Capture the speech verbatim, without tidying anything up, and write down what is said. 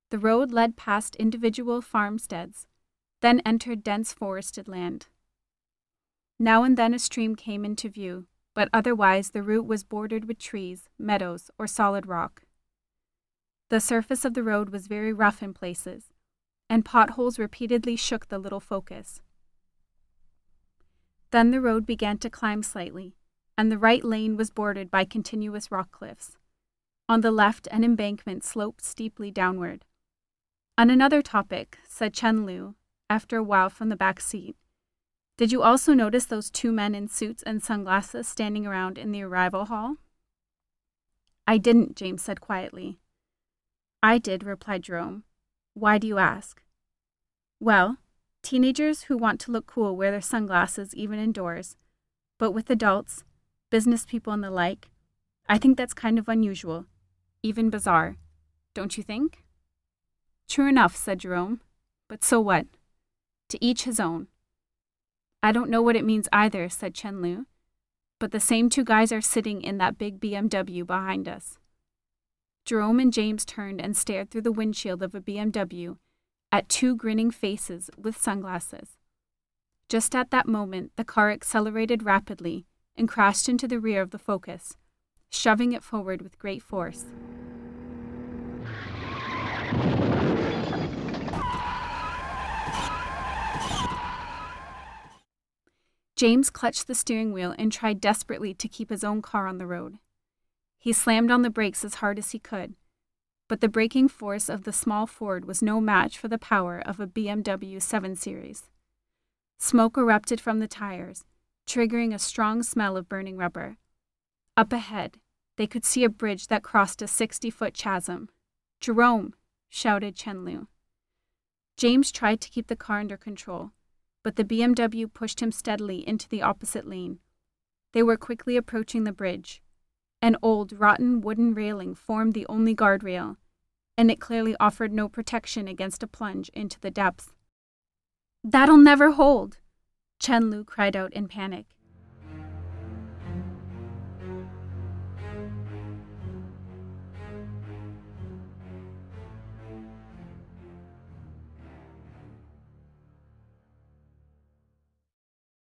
The road led past individual farmsteads, then entered dense forested land. Now and then a stream came into view, but otherwise the route was bordered with trees, meadows, or solid rock. The surface of the road was very rough in places, and potholes repeatedly shook the little Focus. Then the road began to climb slightly, and the right lane was bordered by continuous rock cliffs. On the left, an embankment sloped steeply downward. On another topic, said Chen Lu, after a while from the back seat, did you also notice those two men in suits and sunglasses standing around in the arrival hall? I didn't, James said quietly. I did, replied Jerome. Why do you ask? Well, teenagers who want to look cool wear their sunglasses even indoors, but with adults, business people and the like, I think that's kind of unusual, even bizarre. Don't you think? True enough, said Jerome. But so what? To each his own. I don't know what it means either, said Chen Lu, but the same two guys are sitting in that big B M W behind us. Jerome and James turned and stared through the windshield of a B M W at two grinning faces with sunglasses. Just at that moment, the car accelerated rapidly and crashed into the rear of the Focus, shoving it forward with great force. James clutched the steering wheel and tried desperately to keep his own car on the road. He slammed on the brakes as hard as he could, but the braking force of the small Ford was no match for the power of a B M W seven series. Smoke erupted from the tires, triggering a strong smell of burning rubber. Up ahead, they could see a bridge that crossed a sixty-foot chasm. Jerome, shouted Chen Lu. James tried to keep the car under control, but the B M W pushed him steadily into the opposite lane. They were quickly approaching the bridge. An old, rotten wooden railing formed the only guardrail, and it clearly offered no protection against a plunge into the depths. That'll never hold, Chen Lu cried out in panic.